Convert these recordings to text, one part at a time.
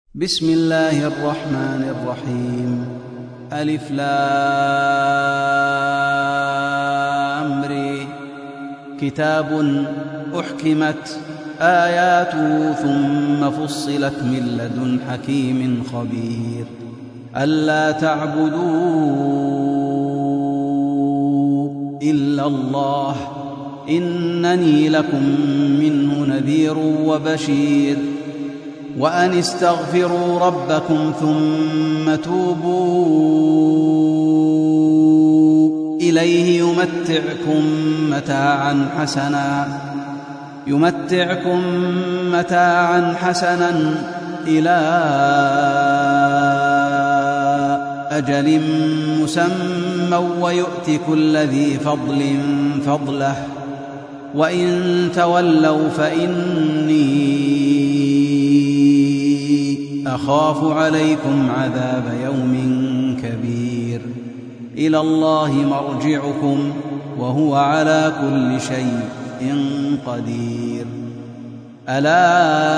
بسم الله الرحمن الرحيم. ألف لام ر. كتاب أحكمت آياته ثم فصلت من لدن حكيم خبير. ألا تعبدوا إلا الله إنني لكم منه نذير وبشير. وأن استغفروا ربكم ثم توبوا إليه يمتعكم متاعا حسنا إلى أجل مسمى ويؤت كل ذي فضل فضله. وإن تولوا فإني أخاف عليكم عذاب يوم كبير. إلى الله مرجعكم وهو على كل شيء قدير. ألا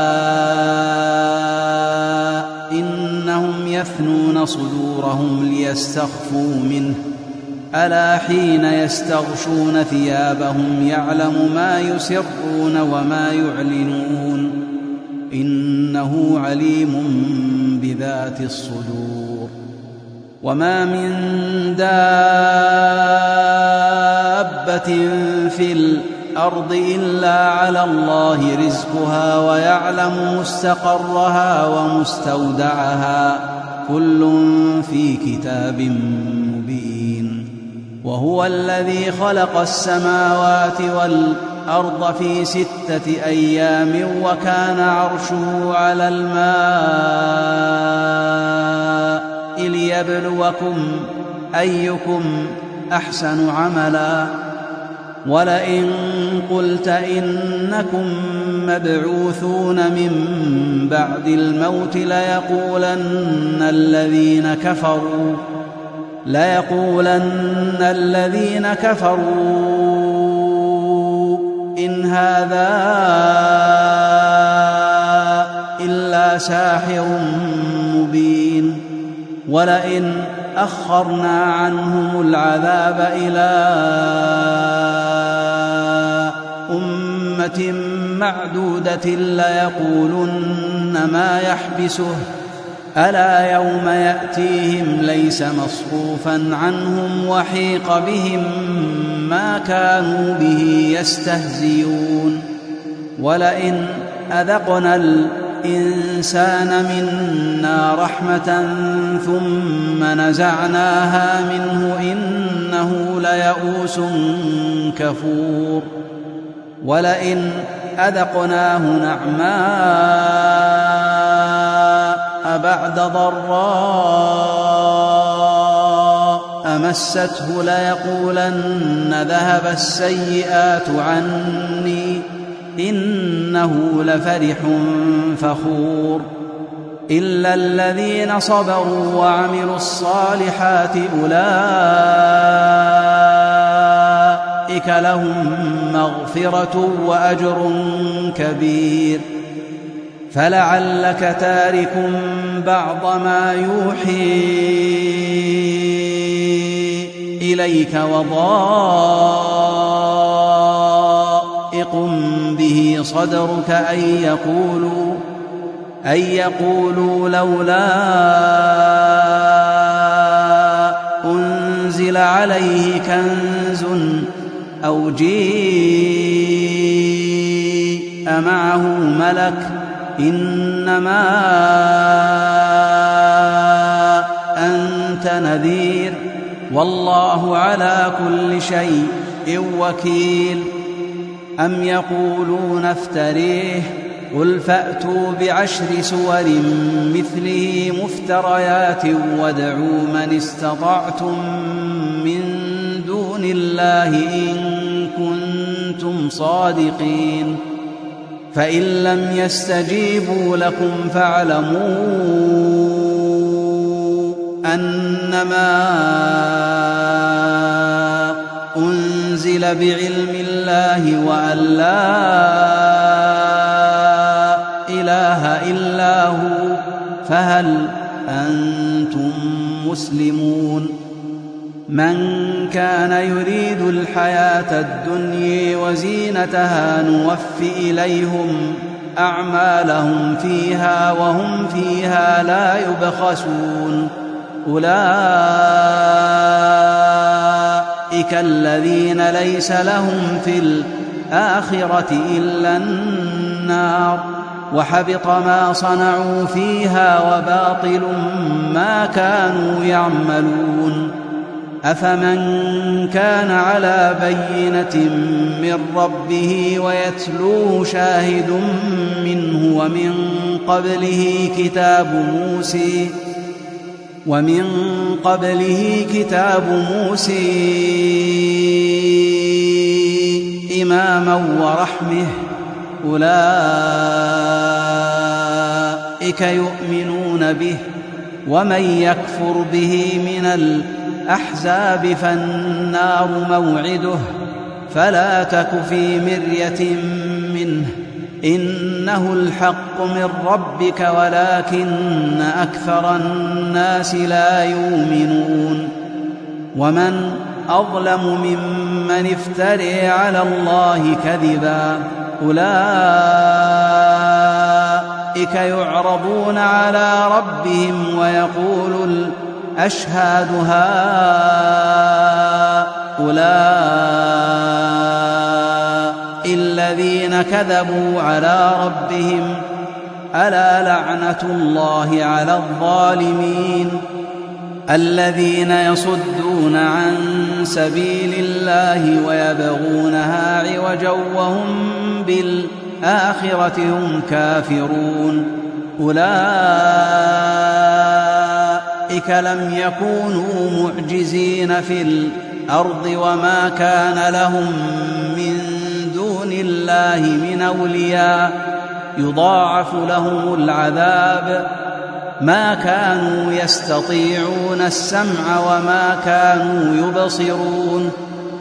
إنهم يثنون صدورهم ليستخفوا منه ألا حين يستغشون ثيابهم يعلم ما يسرون وما يعلنون إنه عليم بذات الصدور. وما من دابة في الأرض إلا على الله رزقها ويعلم مستقرها ومستودعها كل في كتاب مبين. وهو الذي خلق السماوات والأرض في 6 أيام وكان عرشه على الماء ليبلوكم أيكم أحسن عملا. ولئن قلت إنكم مبعوثون من بعد الموت ليقولن الذين كفروا إن هذا إلا ساحر مبين. ولئن أخرنا عنهم العذاب إلى أمة معدودة ليقولن ما يحبسه ألا يوم يأتيهم ليس مصروفا عنهم وحيق بهم ما كانوا به يستهزئون. ولئن أذقنا الإنسان منا رحمة ثم نزعناها منه إنه ليئوس كفور. ولئن أذقناه نعماء بعد ضراء أمسته ليقولن ذهب السيئات عني إنه لفرح فخور. إلا الذين صبروا وعملوا الصالحات أولئك لهم مغفرة وأجر كبير. فلعلك تارك بعض ما يوحي إليك وضائق به صدرك أن يقولوا لولا أنزل عليه كنز أو جيء معه ملك إنما أنت نذير والله على كل شيء وكيل. أم يقولون افتريه قل فأتوا ب10 سور مثله مفتريات وادعوا من استطعتم من دون الله إن كنتم صادقين. فإن لم يستجيبوا لكم فاعلموا أنما أنزل بعلم الله وأن لا إله إلا هو فهل أنتم مسلمون؟ من كان يريد الحياة الدنيا وزينتها نوف إليهم أعمالهم فيها وهم فيها لا يبخسون. أولئك الذين ليس لهم في الآخرة إلا النار، وحبط ما صنعوا فيها وباطل ما كانوا يعملون. أفمن كان على بينة من ربه ويتلوه شاهد منه ومن قبله كتاب موسى إماما ورحمة، أولئك يؤمنون به، ومن يكفر به من الأحزاب فالنار موعده، فلا تك في مرية منه، إنه الحق من ربك ولكن أكثر الناس لا يؤمنون. ومن أظلم ممن افترى على الله كذبا، أولئك يعرضون على ربهم ويقول الأشهاد هؤلاء الذين كذبوا على ربهم، ألا لعنة الله على الظالمين، الذين يصدون عن سبيل الله ويبغونها عوجا وهم بالآخرة هم كافرون. أولئك لم يكونوا معجزين في الأرض وما كان لهم من دون الله من أولياء، يضاعف لهم العذاب، ما كانوا يستطيعون السمع وما كانوا يبصرون.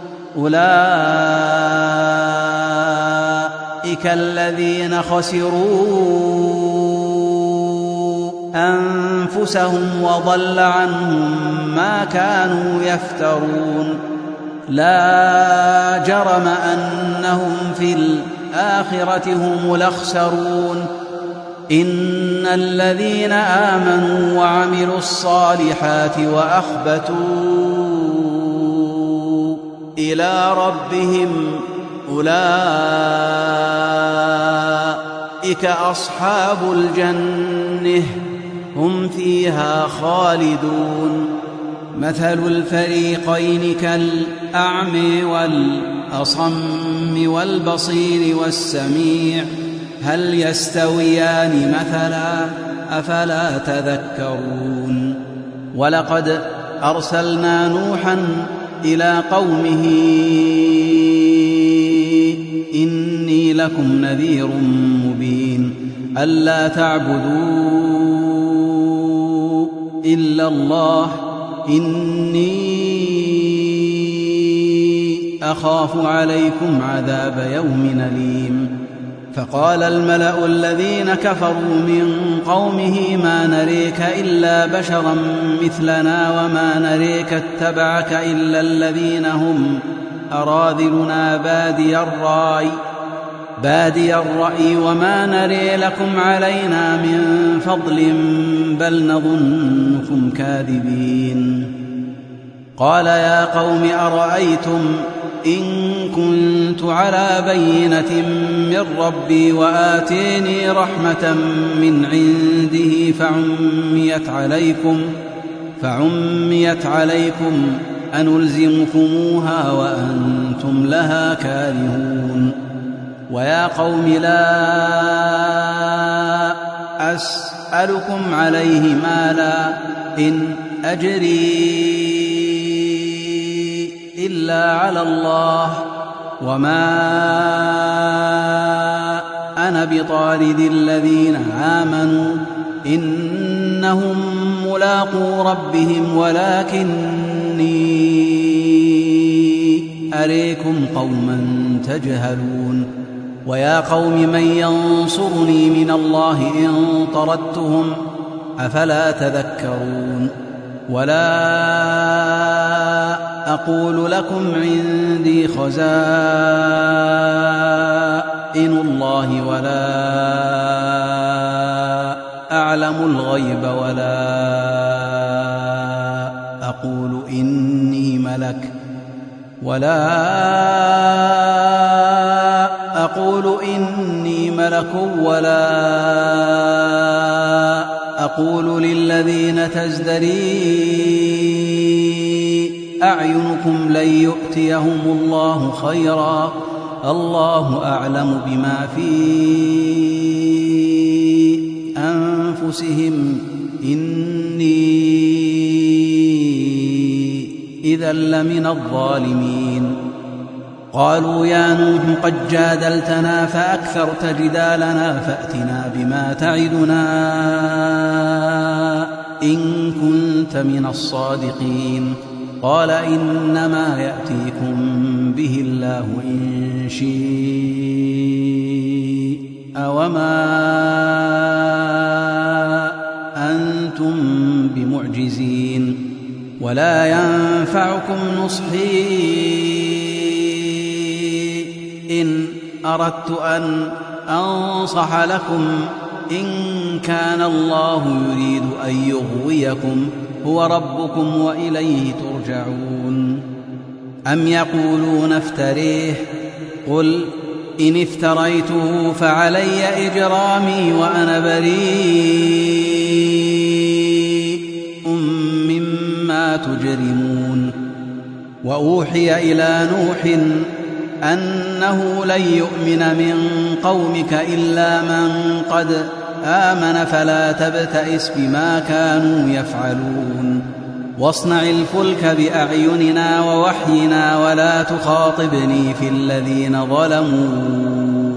أولئك الذين خسروا أنفسهم وضل عنهم ما كانوا يفترون. لا جرم أنهم في الآخرة هم الأخسرون. إن الذين آمنوا وعملوا الصالحات وأخبتوا إلى ربهم أولئك أصحاب الجنة هم فيها خالدون. مثل الفريقين كالأعمى والأصم والبصير والسميع، هل يستويان مثلا؟ أفلا تذكرون. ولقد أرسلنا نوحا إلى قومه إني لكم نذير مبين ألا تعبدوا إلا الله إني أخاف عليكم عذاب يوم أليم. فقال الملأ الذين كفروا من قومه ما نريك إلا بشرا مثلنا وما نريك اتبعك إلا الذين هم أراذلنا بادي الرأي وما نري لكم علينا من فضل بل نظنكم كاذبين. قال يا قوم أرأيتم إن كنت على بينة من ربي وآتيني رحمة من عنده فعميت عليكم أنلزمكموها وأنتم لها كارهون. ويا قوم لا أسألكم عليه مالا إن أجري إلا على الله وما أنا بطارد الذين آمنوا إنهم ملاقو ربهم ولكني أريكم قوما تجهلون. ويا قوم من ينصرني من الله إن طردتهم أفلا تذكرون. ولا أقول لكم عندي خزائن الله ولا أعلم الغيب ولا أقول إني ملك ولا أقول للذين تزدري أعينكم لن يؤتيهم الله خيرا، الله أعلم بما في أنفسهم إني إذا لمن الظالمين. قالوا يا نوح قد جادلتنا فأكثرت جدالنا فأتنا بما تعدنا إن كنت من الصادقين. قال إنما يأتيكم به الله إن شاء وما أنتم بمعجزين. ولا ينفعكم نصحي إن أردت أن أنصح لكم إن كان الله يريد أن يغويكم هو ربكم وإليه ترجعون. أم يقولون افتريه قل إن افتريته فعلي إجرامي وأنا بريء مما تجرمون. وأوحي إلى نوح أنه لن يؤمن من قومك إلا من قد آمن فلا تبتئس بما كانوا يفعلون. واصنع الفلك بأعيننا ووحينا ولا تخاطبني في الذين ظلموا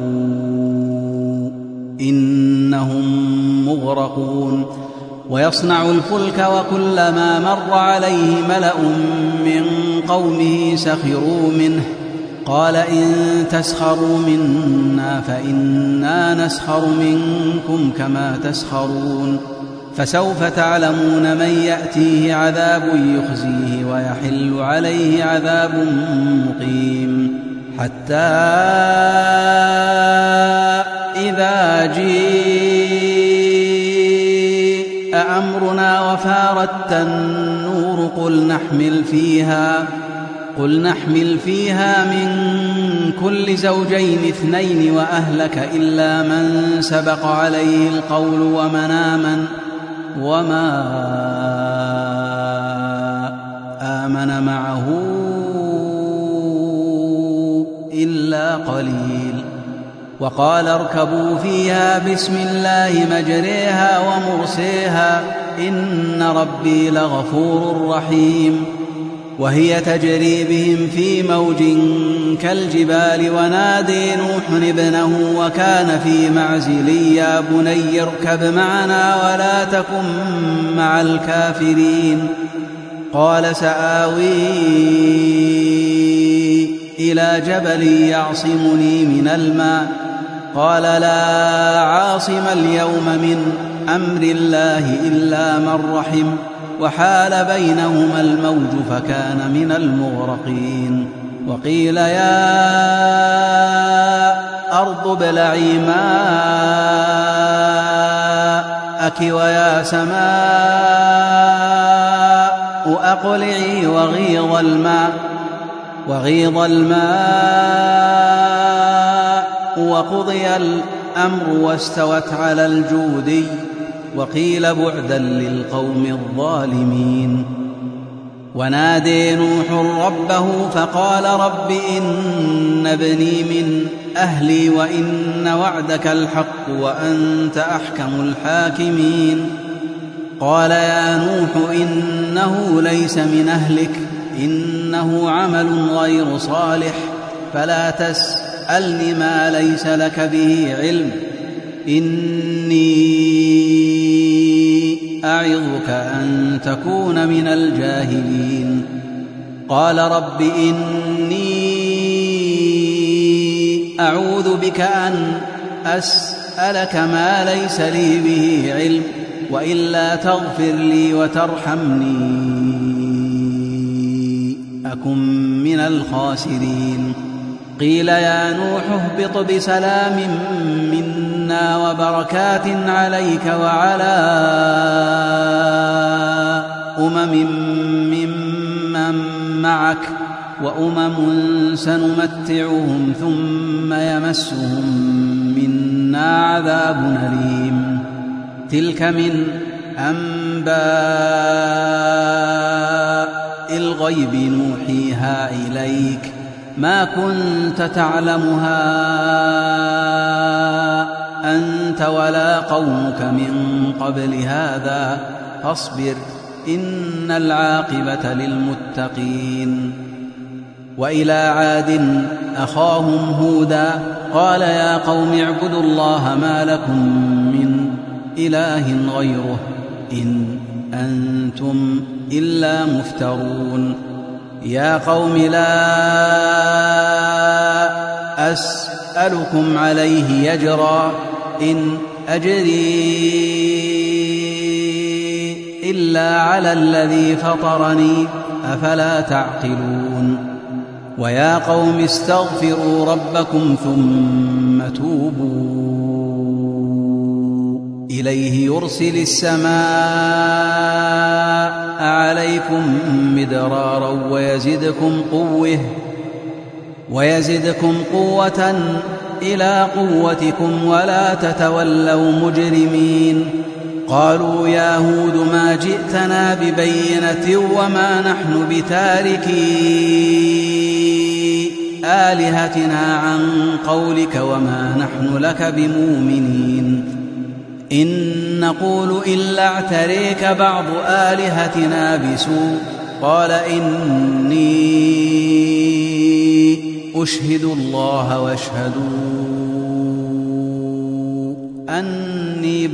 إنهم مغرقون. ويصنع الفلك وكلما مر عليه ملأ من قومه سخروا منه قال إن تسخروا منا فإنا نسخر منكم كما تسخرون. فسوف تعلمون من يأتيه عذاب يخزيه ويحل عليه عذاب مقيم. حتى إذا جاء أمرنا وفارت النور قل نحمل فيها من كل زوجين اثنين وأهلك إلا من سبق عليه القول وما آمن معه إلا قليل. وقال اركبوا فيها بسم الله مجريها ومرسيها إن ربي لغفور رحيم. وهي تجري بهم في موج كالجبال ونادي نوح ابنه وكان في معزل يا بني اركب معنا ولا تكن مع الكافرين. قال سآوي إلى جبل يعصمني من الماء قال لا عاصم اليوم من أمر الله إلا من رحم وحال بينهما الموج فكان من المغرقين. وقيل يا أرض ابلعي ماءك ويا سماء أقلعي وغيض الماء وقضي الأمر واستوت على الجودي وقيل بعدا للقوم الظالمين. ونادي نوح ربه فقال رب إن ابني من أهلي وإن وعدك الحق وأنت أحكم الحاكمين. قال يا نوح إنه ليس من أهلك إنه عمل غير صالح فلا تسألني ما ليس لك به علم إني أعظك أن تكون من الجاهلين. قال رب إني أعوذ بك أن أسألك ما ليس لي به علم وإلا تغفر لي وترحمني أكن من الخاسرين. قيل يا نوح اهبط بسلام منا وبركات عليك وعلى ممن معك وأمم سنمتعهم ثم يمسهم منا عذاب أليم. تلك من أنباء الغيب نوحيها إليك ما كنت تعلمها أنت ولا قومك من قبل هذا فاصبر إن العاقبة للمتقين. وإلى عاد أخاهم هودا قال يا قوم اعبدوا الله ما لكم من إله غيره إن أنتم إلا مفترون. يا قوم لا أسألكم عليه أجرا إن أجري إلا على الذي فطرني أفلا تعقلون. ويا قوم استغفروا ربكم ثم توبوا إليه يرسل السماء عليكم مدرارا ويزدكم قوة إلى قوتكم ولا تتولوا مجرمين. قالوا يا هود ما جئتنا ببينة وما نحن بتاركي آلهتنا عن قولك وما نحن لك بمؤمنين. إن نقول إلا اعتريك بعض آلهتنا بسوء. قال إني أشهد الله واشهدوا أني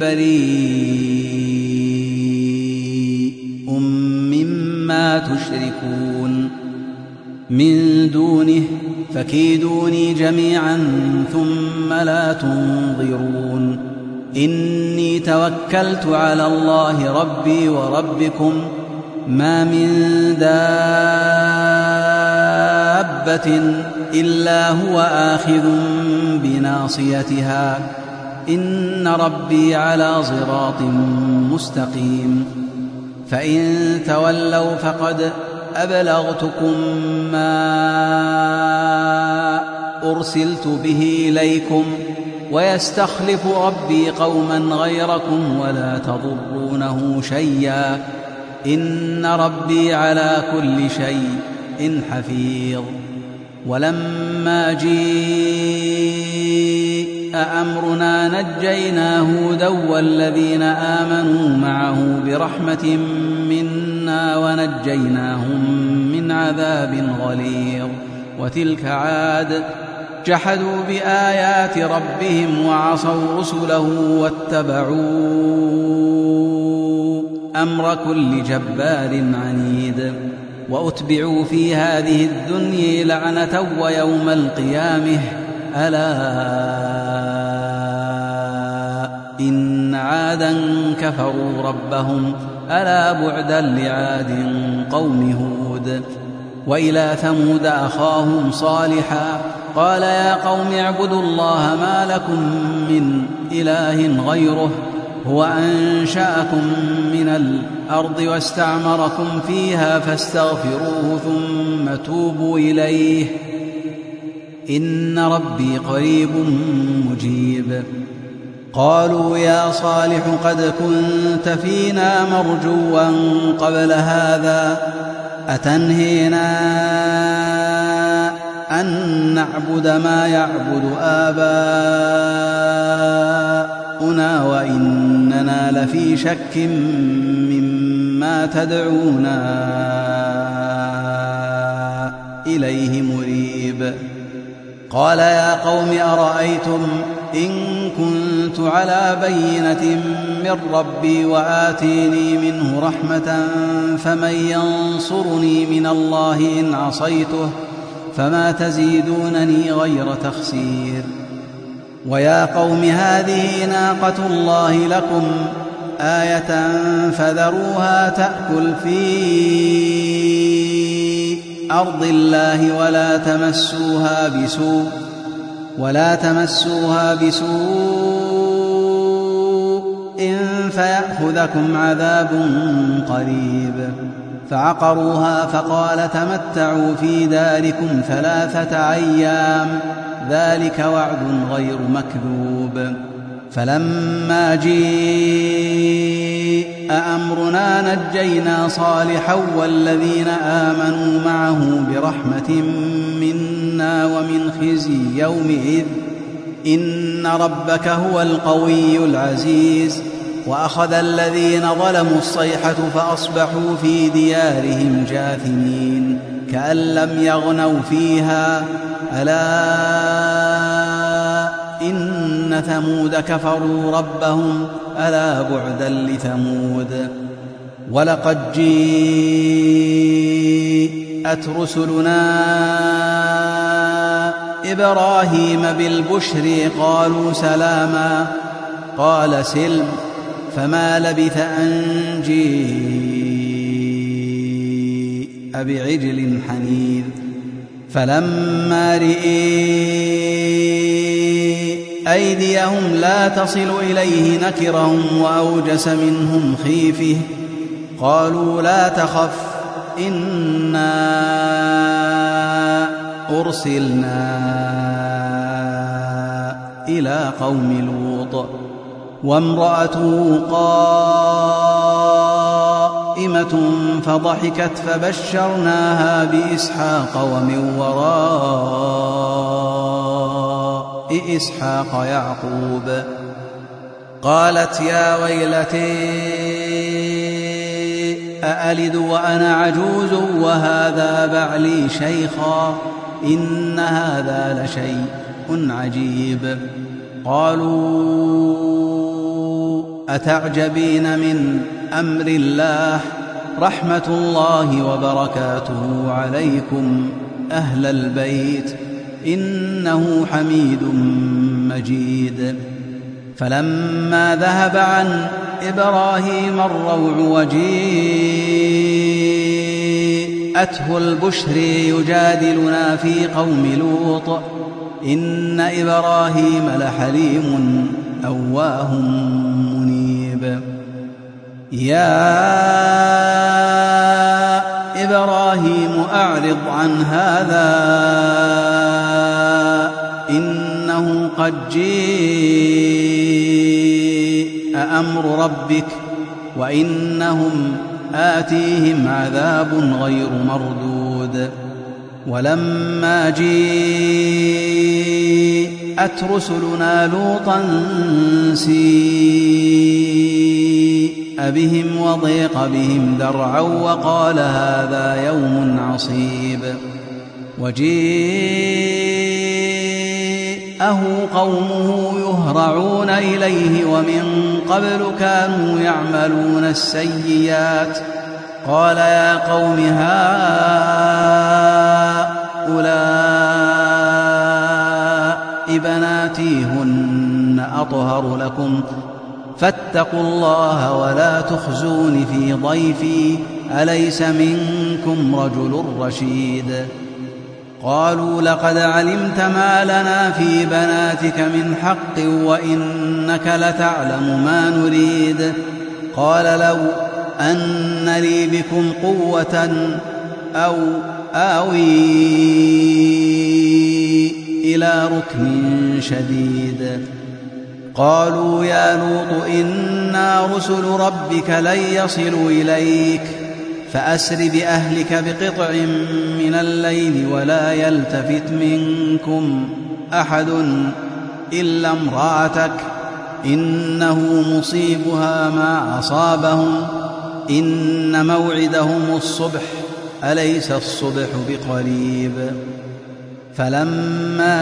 بريء مما تشركون من دونه فكيدوني جميعا ثم لا تنظرون. إني توكلت على الله ربي وربكم ما من دابة إلا هو آخذ بناصيتها إن ربي على صراط مستقيم. فإن تولوا فقد أبلغتكم ما أرسلت به إليكم ويستخلف ربي قوما غيركم ولا تضرونه شيئا إن ربي على كل شيء حفيظ. ولما جيء أمرنا نجينا هودا والذين آمنوا معه برحمة منا ونجيناهم من عذاب غليظ. وتلك عاد جحدوا بآيات ربهم وعصوا رسله واتبعوا أمر كل جبار عنيد. وأتبعوا في هذه الدنيا لعنة ويوم القيامة ألا إن عادا كفروا ربهم ألا بعدا لعاد قوم هود. وإلى ثمود أخاهم صالحا قال يا قوم اعبدوا الله ما لكم من إله غيره هو أنشأكم من الأرض واستعمركم فيها فاستغفروه ثم توبوا إليه إن ربي قريب مجيب. قالوا يا صالح قد كنت فينا مرجوا قبل هذا أتنهينا أن نعبد ما يعبد آباؤنا وإننا لفي شك مما تدعونا إليه مريب. قال يا قوم أرأيتم إن كنت على بينة من ربي وآتيني منه رحمة فمن ينصرني من الله إن عصيته فما تزيدونني غير تخسير. ويا قوم هذه ناقة الله لكم آية فذروها تأكل في أرض الله ولا تمسوها بسوء فيأخذكم عذاب قريب. فعقروها فقال تمتعوا في داركم 3 أيام ذلك وعد غير مكذوب. فلما جيء أمرنا نجينا صالحا والذين آمنوا معه برحمة منا ومن خزي يومئذ إن ربك هو القوي العزيز. وأخذ الذين ظلموا الصيحة فأصبحوا في ديارهم جاثمين كأن لم يغنوا فيها ألا إن ثمود كفروا ربهم ألا بعدا لثمود. ولقد جيءت رسلنا إبراهيم بالبشر قالوا سلاما قال سلم فما لبث أن جيء بعجل حنيذ. فلما رئي أيديهم لا تصل إليه نكرهم وأوجس منهم خيفة قالوا لا تخف إنا أرسلنا إلى قوم لوط وامرأته قائمة فضحكت فبشرناها بإسحاق ومن وراء إسحاق يعقوب. قالت يا ويلتي أألد وأنا عجوز وهذا بعلي شيخا إن هذا لشيء عجيب. قالوا أتعجبين من أمر الله رحمة الله وبركاته عليكم أهل البيت إنه حميد مجيد. فلما ذهب عن إبراهيم الروع وجيءته البشر يجادلنا في قوم لوط إن إبراهيم لحليم أواه منيب. يا إبراهيم أعرض عن هذا إنه قد جيء أمر ربك وإنهم آتيهم عذاب غير مردود. ولما جيءت رسلنا لوطا سيء بهم وضيق بهم ذرعا وقال هذا يوم عصيب. وجيءه قومه يهرعون إليه ومن قبل كانوا يعملون السيئات قال يا قوم هؤلاء بناتي هن أطهر لكم فاتقوا الله ولا تخزون في ضيفي أليس منكم رجل رشيد. قالوا لقد علمت ما لنا في بناتك من حق وإنك لتعلم ما نريد. قال لو أن لي بكم قوة أو آوي إلى ركن شديد. قالوا يا لوط إنا رسل ربك لن يصلوا إليك فأسر بأهلك بقطع من الليل ولا يلتفت منكم أحد إلا امرأتك إنه مصيبها ما أصابهم إن موعدهم الصبح أليس الصبح بقريب. فلما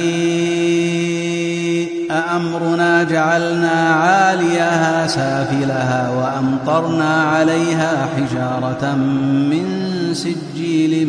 جيء أمرنا جعلنا عاليها سافلها وأمطرنا عليها حجارة من سجيل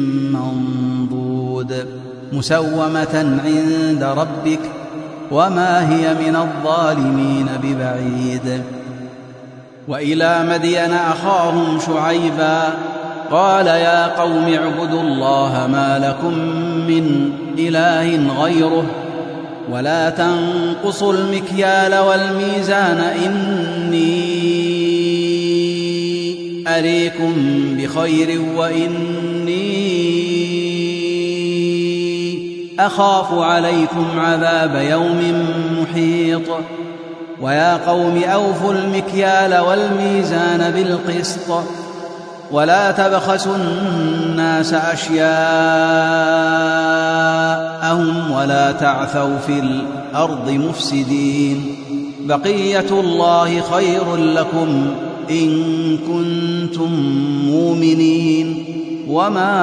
منضود مسومة عند ربك وما هي من الظالمين ببعيد. وإلى مدين أخاهم شعيبا قال يا قوم اعبدوا الله ما لكم من إله غيره ولا تنقصوا المكيال والميزان إني أريكم بخير وإني أخاف عليكم عذاب يوم محيط ويا قوم أوفوا المكيال والميزان بالقسط ولا تبخسوا الناس أشياءهم ولا تعثوا في الأرض مفسدين بقية الله خير لكم إن كنتم مؤمنين وما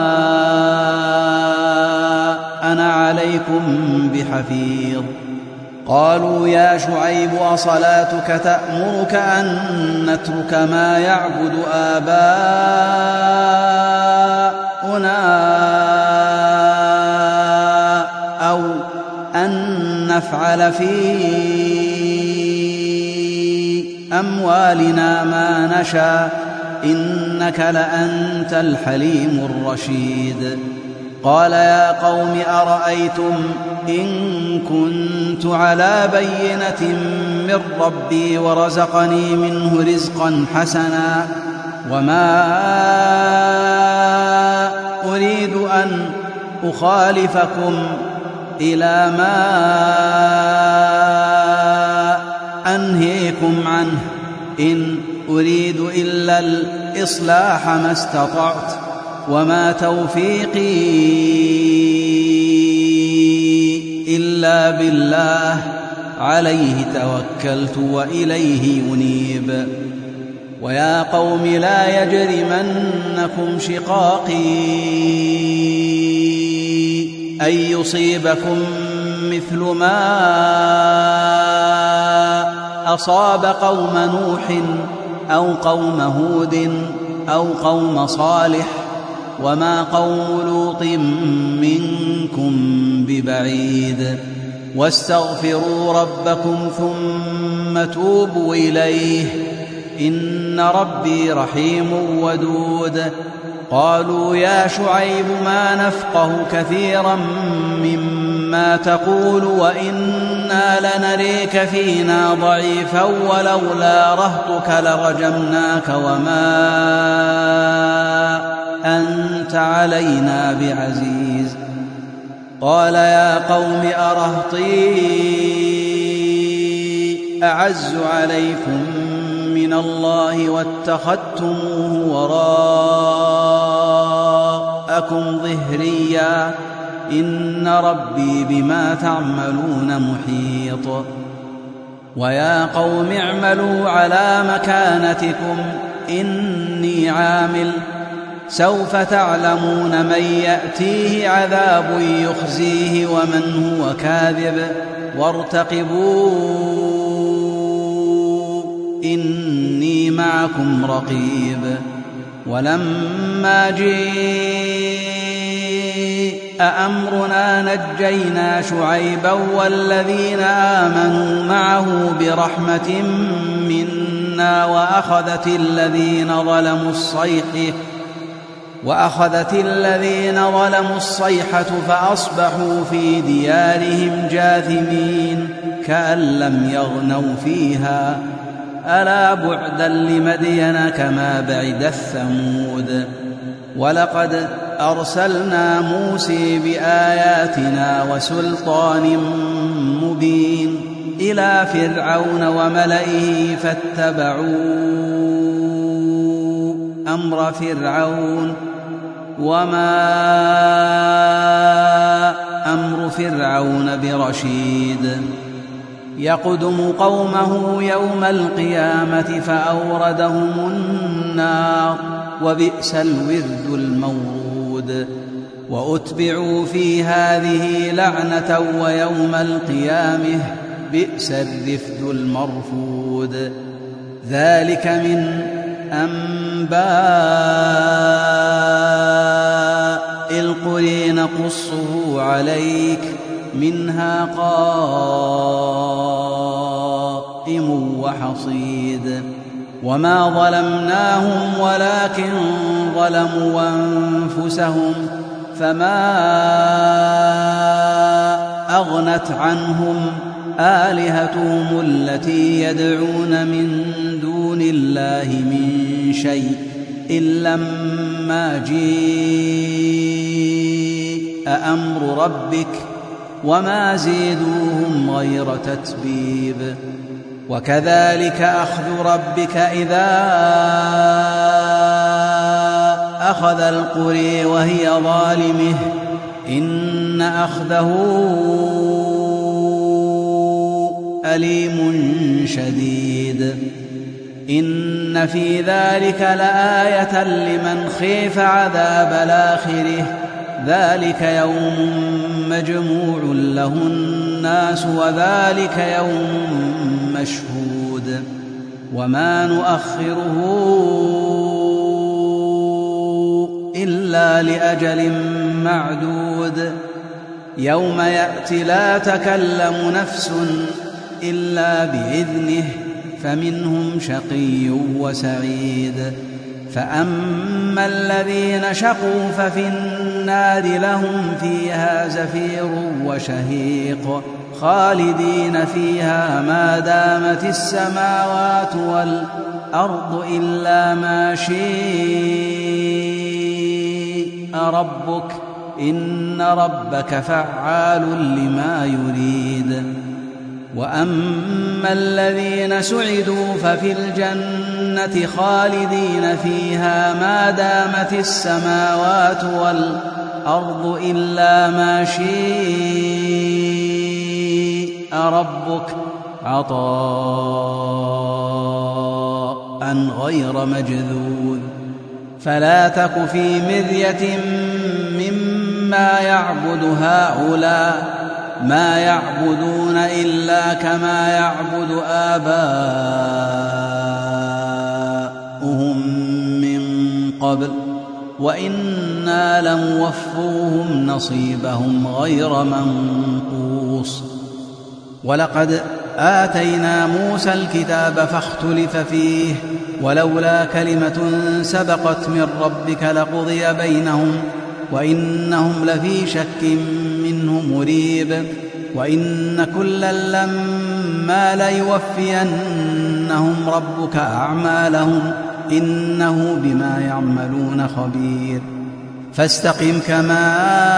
أنا عليكم بحفيظ قالوا يا شعيب أصلاتك تأمرك أن نترك ما يعبد آباؤنا أو أن نفعل في أموالنا ما نشاء إنك لأنت الحليم الرشيد قال يا قوم أرأيتم إن كنت على بينة من ربي ورزقني منه رزقا حسنا وما أريد أن أخالفكم إلى ما أنهيكم عنه إن أريد إلا الإصلاح ما استطعت وما توفيقي إلا بالله عليه توكلت وإليه ينيب ويا قوم لا يجرمنكم شقاقي أن يصيبكم مثل ما أصاب قوم نوح أو قوم هود أو قوم صالح وما قوم لوط منكم ببعيد واستغفروا ربكم ثم توبوا إليه إن ربي رحيم ودود قالوا يا شعيب ما نفقه كثيرا مما تقول وإنا لنريك فينا ضعيفا ولولا رهطك لرجمناك وما أنت علينا بعزيز قال يا قوم أرهطي أعز عليكم من الله واتخذتموه وراءكم ظهريا إن ربي بما تعملون محيط ويا قوم اعملوا على مكانتكم إني عامل سوف تعلمون من يأتيه عذاب يخزيه ومن هو كاذب وارتقبوا إني معكم رقيب ولما جاء أمرنا نجينا شعيبا والذين آمنوا معه برحمة منا وأخذت الذين ظلموا الصيحة فأصبحوا في ديارهم جاثمين كأن لم يغنوا فيها ألا بعدا لمدين كما بعد الثمود ولقد أرسلنا موسى بآياتنا وسلطان مبين إلى فرعون وملئه فاتبعوا أمر فرعون وما أمر فرعون برشيد يقدم قومه يوم القيامة فأوردهم النار وبئس الورد المورود وأتبعوا في هذه لعنة ويوم القيامة بئس الرفد المرفود ذلك من أنباء القرى نقصه عليك منها قائم وحصيد وما ظلمناهم ولكن ظلموا أنفسهم فما أغنت عنهم آلهتهم التي يدعون من دون الله من شيء إلا لما جيء أمر ربك وما زيدوهم غير تتبيب. وكذلك أخذ ربك إذا أخذ القرى وهي ظالمة إن أخذه أليم شديد. إن في ذلك لآية لمن خيف عذاب الآخرة ذلك يوم مجموع له الناس وذلك يوم مشهود وما نؤخره إلا لأجل معدود يوم يأتي لا تكلم نفس إلا بإذنه فمنهم شقي وسعيد. فأما الذين شقوا ففي النار لهم فيها زفير وشهيق خالدين فيها ما دامت السماوات والأرض إلا ما شاء ربك إن ربك فعال لما يريد. وأما الذين سعدوا ففي الجنة خالدين فيها ما دامت السماوات والأرض إلا ما شاء ربك عطاء غير مجذوذ. فلا تك في مرية مما يعبد هؤلاء ما يعبدون إلا كما يعبد آباؤهم من قبل وإنا لموفوهم نصيبهم غير منقوص. ولقد آتينا موسى الكتاب فاختلف فيه ولولا كلمة سبقت من ربك لقضي بينهم وإنهم لفي شك منه مريب. وإن كلا لما ليوفينهم ربك أعمالهم إنه بما يعملون خبير. فاستقم كما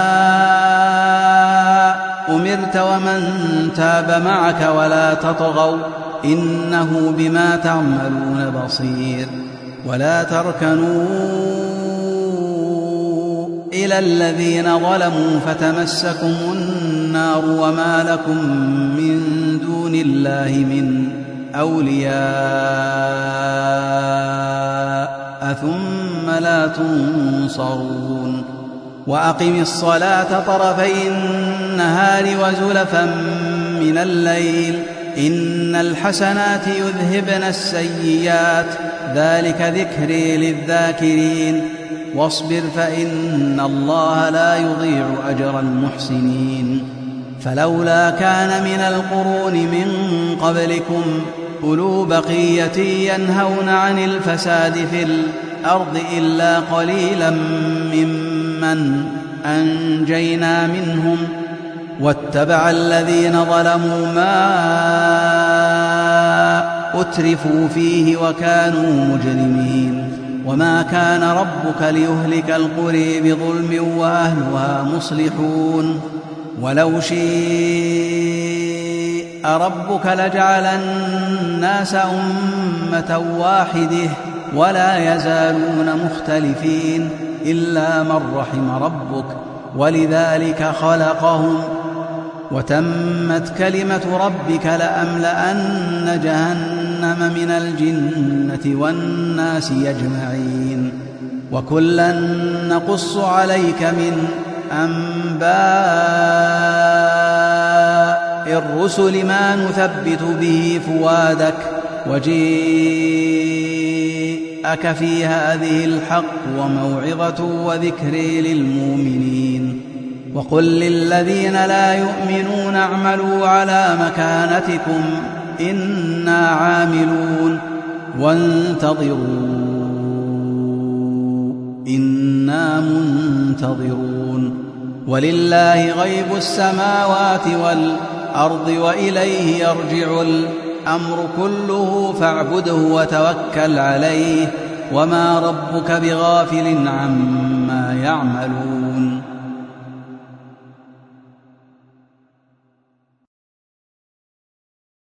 أمرت ومن تاب معك ولا تطغوا إنه بما تعملون بصير. ولا تركنوا إلى الذين ظلموا فتمسكم النار وما لكم من دون الله من أولياء ثم لا تنصرون. وأقم الصلاة طرفي النهار وزلفا من الليل إن الحسنات يذهبن السيئات ذلك ذكري للذاكرين. واصبر فإن الله لا يضيع أجر المحسنين. فلولا كان من القرون من قبلكم أولو بقية ينهون عن الفساد في الأرض إلا قليلا ممن أنجينا منهم واتبع الذين ظلموا ما أترفوا فيه وكانوا مجرمين. وما كان ربك ليهلك القرى بظلم وأهلها مصلحون. ولو شاء ربك لجعل الناس أمة واحدة ولا يزالون مختلفين إلا من رحم ربك ولذلك خلقهم. وتمت كلمة ربك لأملأن جهنم من الجنة والناس أجمعين. وكلا نقص عليك من أنباء الرسل ما نثبت به فؤادك وجيءك في هذه الحق وموعظة وذكر للمؤمنين. وقل للذين لا يؤمنون اعملوا على مكانتكم إنا عاملون وانتظروا إنا منتظرون ولله غيب السماوات والأرض وإليه يرجع الأمر كله فاعبده وتوكل عليه وما ربك بغافل عما يعملون